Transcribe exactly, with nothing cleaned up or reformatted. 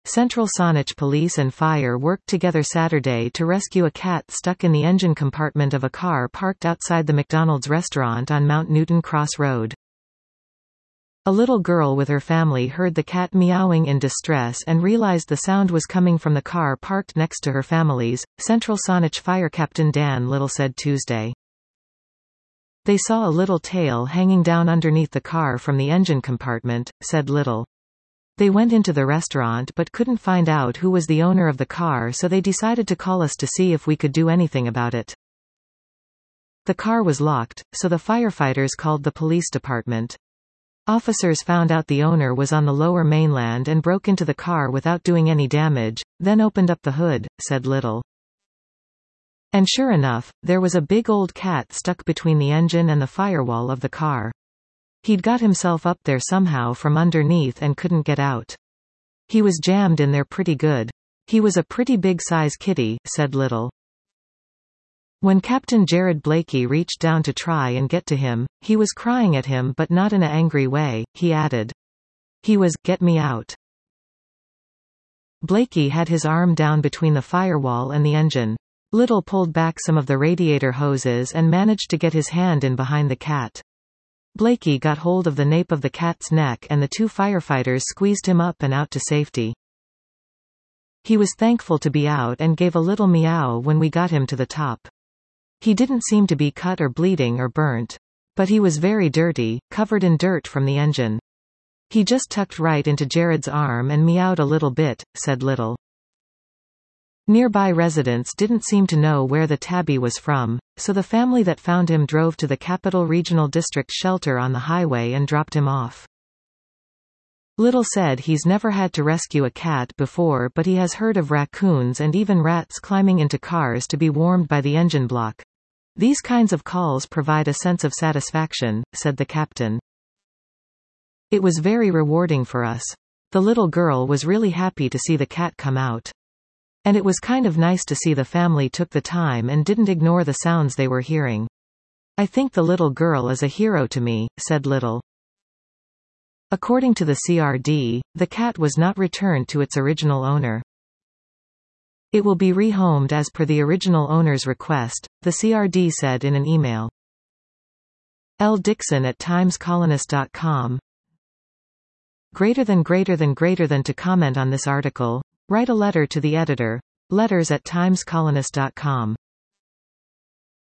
Central Saanich Police and Fire worked together Saturday to rescue a cat stuck in the engine compartment of a car parked outside the McDonald's restaurant on Mount Newton Cross Road. A little girl with her family heard the cat meowing in distress and realized the sound was coming from the car parked next to her family's, Central Saanich Fire Captain Dan Little said Tuesday. They saw a little tail hanging down underneath the car from the engine compartment, said Little. They went into the restaurant but couldn't find out who was the owner of the car, so they decided to call us to see if we could do anything about it. The car was locked, so the firefighters called the police department. Officers found out the owner was on the Lower Mainland and broke into the car without doing any damage, then opened up the hood, said Little. And sure enough, there was a big old cat stuck between the engine and the firewall of the car. He'd got himself up there somehow from underneath and couldn't get out. He was jammed in there pretty good. He was a pretty big size kitty, said Little. When Captain Jared Blakey reached down to try and get to him, he was crying at him but not in an angry way, he added. He was, "Get me out." Blakey had his arm down between the firewall and the engine. Little pulled back some of the radiator hoses and managed to get his hand in behind the cat. Blakey got hold of the nape of the cat's neck and the two firefighters squeezed him up and out to safety. He was thankful to be out and gave a little meow when we got him to the top. He didn't seem to be cut or bleeding or burnt. But he was very dirty, covered in dirt from the engine. He just tucked right into Jared's arm and meowed a little bit, said Little. Nearby residents didn't seem to know where the tabby was from, so the family that found him drove to the Capital Regional District shelter on the highway and dropped him off. Little said he's never had to rescue a cat before, but he has heard of raccoons and even rats climbing into cars to be warmed by the engine block. These kinds of calls provide a sense of satisfaction, said the captain. It was very rewarding for us. The little girl was really happy to see the cat come out. And it was kind of nice to see the family took the time and didn't ignore the sounds they were hearing. I think the little girl is a hero to me, said Little. According to the C R D, the cat was not returned to its original owner. It will be rehomed as per the original owner's request, the C R D said in an email. L. Dixon at times colonist dot com. Greater than greater than greater than to comment on this article, write a letter to the editor. Letters at times colonist dot com.